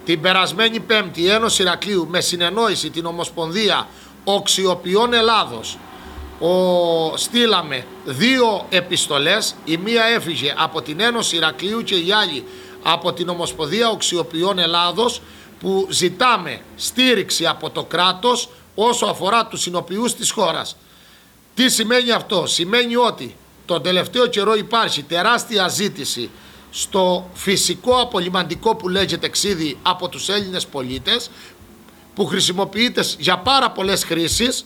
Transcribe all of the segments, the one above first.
την περασμένη Πέμπτη η Ένωση Ηρακλείου με συνεννόηση την Ομοσπονδία Οξιοποιών Ελλάδος στείλαμε 2 επιστολές, η μία έφυγε από την Ένωση Ηρακλείου και η άλλη από την Ομοσπονδία Οξιοποιών Ελλάδος, που ζητάμε στήριξη από το κράτος όσο αφορά τους συνοποιούς της χώρας. Τι σημαίνει αυτό? Σημαίνει ότι τον τελευταίο καιρό υπάρχει τεράστια ζήτηση στο φυσικό απολυμαντικό που λέγεται ξύδι από τους Έλληνες πολίτες, που χρησιμοποιείται για πάρα πολλές χρήσεις.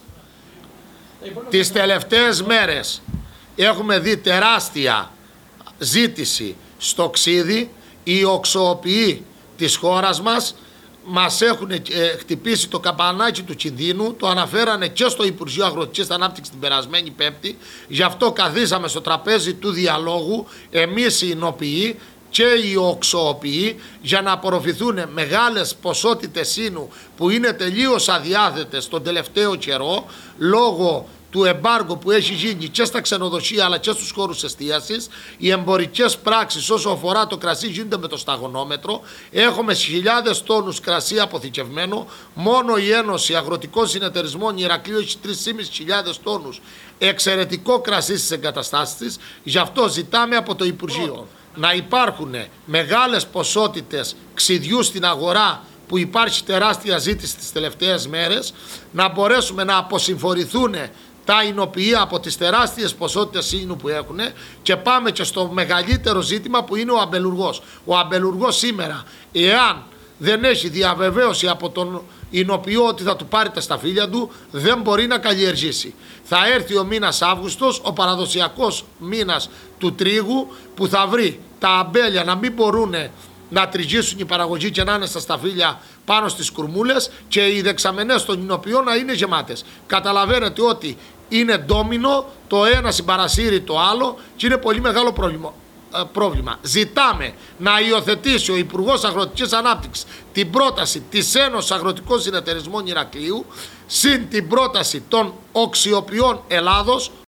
Τις τελευταίες μέρες έχουμε δει τεράστια ζήτηση στο ξύδι. Οι οξοοποιοί της χώρας μας έχουν χτυπήσει το καμπανάκι του κινδύνου, το αναφέρανε και στο Υπουργείο Αγροτικής Ανάπτυξης την περασμένη Πέμπτη. Γι' αυτό καθίσαμε στο τραπέζι του διαλόγου εμείς οι εινοποιοί και οι οξοοποιοί, για να απορροφηθούν μεγάλες ποσότητες ίνου που είναι τελείως αδιάθετες τον τελευταίο καιρό λόγω του εμπάργου που έχει γίνει και στα ξενοδοχεία αλλά και στους χώρους εστίασης. Οι εμπορικές πράξεις όσο αφορά το κρασί γίνονται με το σταγονόμετρο. Έχουμε χιλιάδες τόνους κρασί αποθηκευμένο. Μόνο η Ένωση Αγροτικών Συνεταιρισμών Ηρακλείου έχει 3.500 τόνους εξαιρετικό κρασί στις εγκαταστάσεις της. Γι' αυτό ζητάμε από το Υπουργείο να υπάρχουν μεγάλες ποσότητες ξυδιού στην αγορά, που υπάρχει τεράστια ζήτηση τις τελευταίες μέρες, να μπορέσουμε να αποσυμφορηθούν τα εινοποιοί από τις τεράστιες ποσότητες ίνου που έχουν, και πάμε και στο μεγαλύτερο ζήτημα που είναι ο αμπελουργός. Ο αμπελουργός σήμερα, εάν δεν έχει διαβεβαίωση από τον εινοποιό ότι θα του πάρει τα σταφύλια του, δεν μπορεί να καλλιεργήσει. Θα έρθει ο μήνας Αύγουστος, ο παραδοσιακός μήνας του τρίγου, που θα βρει τα αμπέλια να μην μπορούν να τριγίσουν η παραγωγή και να είναι στα σταφύλια πάνω στις κουρμούλες, και οι δεξαμενές των εινοποιών να είναι γεμάτες. Καταλαβαίνετε ότι είναι ντόμινο, το ένα συμπαρασύρει το άλλο και είναι πολύ μεγάλο πρόβλημα. Ζητάμε να υιοθετήσει ο Υπουργός Αγροτικής Ανάπτυξης την πρόταση της Ένωσης Αγροτικών Συνεταιρισμών Ηρακλείου συν την πρόταση των Οξιοποιών Ελλάδος,